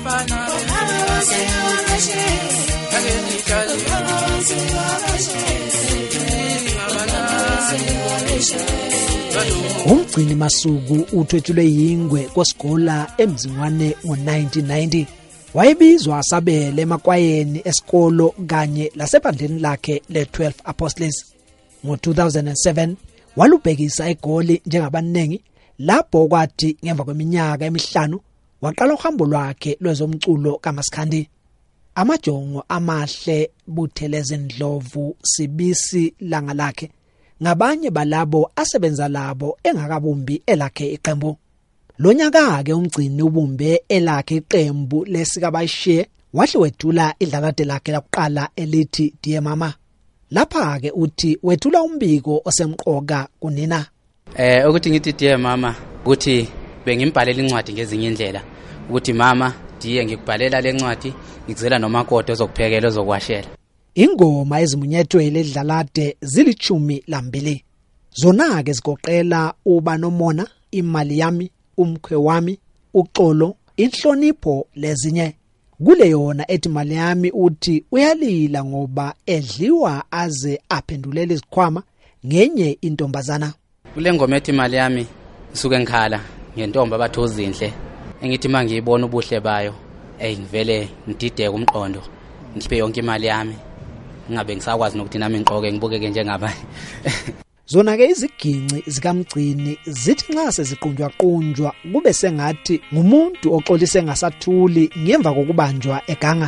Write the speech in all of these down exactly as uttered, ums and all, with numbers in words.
Umgcini Masuku uthwetshulwe yingwe koSigola eMzingwane ngo-nineteen ninety. Wayebizwa Sabele emakwayeni esikolo kanye lasebandleni lakhe le-twelve Apostles. Ngo-two thousand seven walubhekisa egoli njengabaningi lapho kwathi ngemva kweminyaka emihlanu waqala uhambo lwakhe lwezomculo kaMaskandi. Amajongo amahle Buthelezi Ndlovu Sibisi langa lakhe ngabanye balabo asebenza labo engakabumbi elakhe iqembu. Lonyaka ke umgcini ubumbe elakhe iqembu lesikaBashiye wahle wethula idlalade lakhe lokuqala elithi Dear Mama. Lapha ke uthi wethula umbiko osemqoka kunina. Eh ukuthi ngithi Dear Mama ukuthi bengimbhalela incwadi ngezinye indlela ukuthi mama diye ngikubhalela lencwadi ngikuzela nomakoti ozokuphekela ozokwashela. Ingoma ezimunyethwe ledlalade zilichumi lambili. Zona ke zigoqela uba nomona, imali yami, umkhwe wami, uxolo, inhlonipho lezinye. Kule yona ethi imali yami uthi uyalila ngoba edliwa aze aphendulele izikhwama ngenye intombazana. Kule ngoma ethi imali yami suke ngikhala ngentomba abathozinhle engithi mangiyibona ubuhle bayo hey ngivele ngidideke umqondo ngibe yonke imali yami ngabe ngisakwazi nokuthi nami ngiqoke ngibukeke njengabanye. Zona ke iziginci zikamgcini zithi nxa seziqunjwa qunjwa kube sengathi ngumuntu oxolise ngasathuli ngemva kokubanjwa eganga.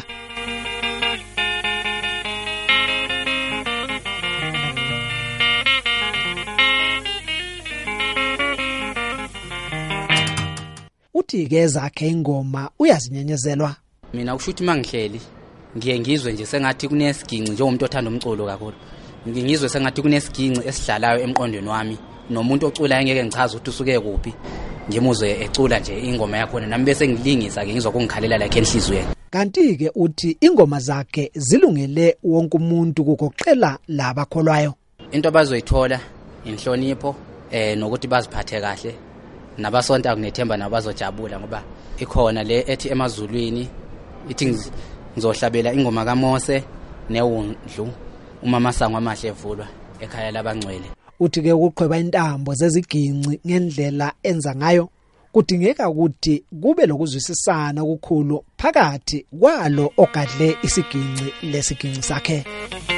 Uthi ke zakhe ingoma uyazinyenyezelwa. Mina kushuthi mangihleli ngiye ngizwe nje sengathi kunesiginci njengomuntu othanda umculo kakhulu. Ngingizwe sengathi kunesiginci esihlalayo emqondweni wami nomuntu ocula engeke ngichaze ukuthi usuke kuphi ngimuzwe ecula nje ingoma yakho nami bese ngilingisa ke ngizwa kungikhalela la enhlizweni. Kanti ke uthi ingoma zakhe zilungele wonke umuntu kugoqela labakholwayo. Into abazoyithola inhlonipho eh nokuthi baziphathe kahle nabasonta kunethemba nabazojabula ngoba ikhona le ethi emazulwini ithi ngizohlabela ingoma kaMose neWundlu uma masango amahle evulwa ekhaya labangcwele. Uthi ke ukuqhweba intambo zeziginci ngendlela enza ngayo kudingeka ukuthi kube lokuzwisisana okukhulu phakathi kwalo ogadle isiginci lesiginci sakhe.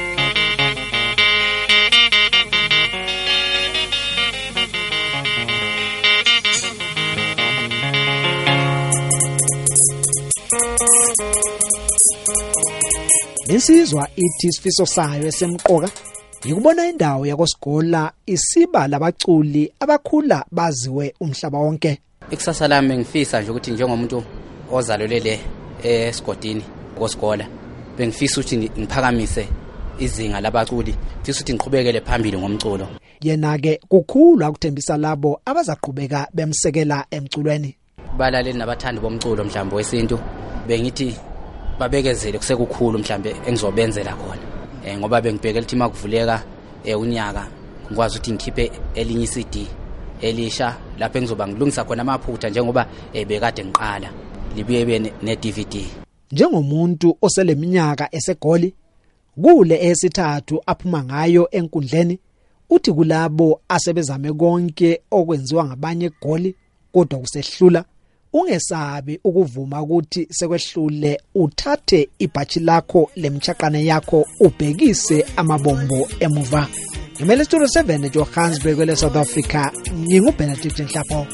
Insizwa ithi isifiso sayo esemqoka yikubona indawo yakoSigola isiba labaculi abakhula baziwe umhlaba wonke. Ikusasa lami ngifisa nje ukuthi njengomuntu ozalelele eSigodini koSigola bengifisa ukuthi ngiphakamise izinga labaculi ngifisa ukuthi ngiqhubekele phambili ngomculo. Yena ke kukhulu akuthembisa labo abazaqhubeka bemsekela emculweni. Balaleli nabathandi bomculo mhlambe wesintu bengithi babekezele kusekukhulu mhlambe engizobenzela khona eh ngoba bengibhekela ukuthi makuvuleka eh unyaka ngikwazi ukuthi ngikhiphe elinye I C D elisha lapho engizoba ngilungisa khona amaphutha njengoba ebekade ngiqala libuye be ne D V D. Njengomuntu oseleminyaka esegoli kule esithathu aphuma ngayo enkundleni uthi kulabo asebezame konke okwenziwa ngabanye egoli kodwa kusehlula ungesabi ukuvuma ukuthi sekwehlule uthathe ibhachi lakho lemchaqane yakho ubhekise amabombo emuva. Ngimele Studio seven Johannesburg kwele South Africa nginguBenedict Nhlapho.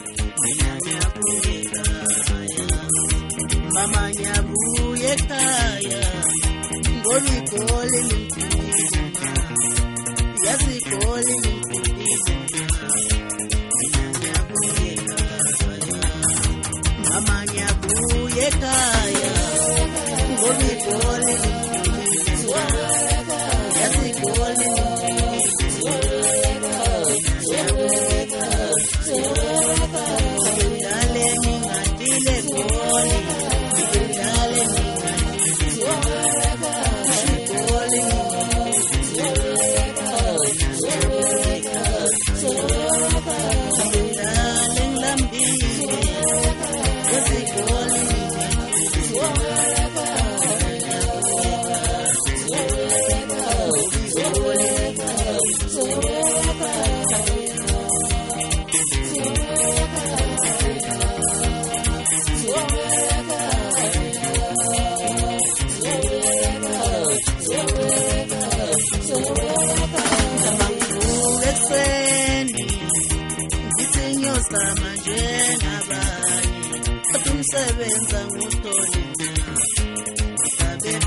Mama nyabuye ekhaya ngolugole yazigole Mama nyabuye ekhaya ngolugole yazigole sebenza ngutoli sabe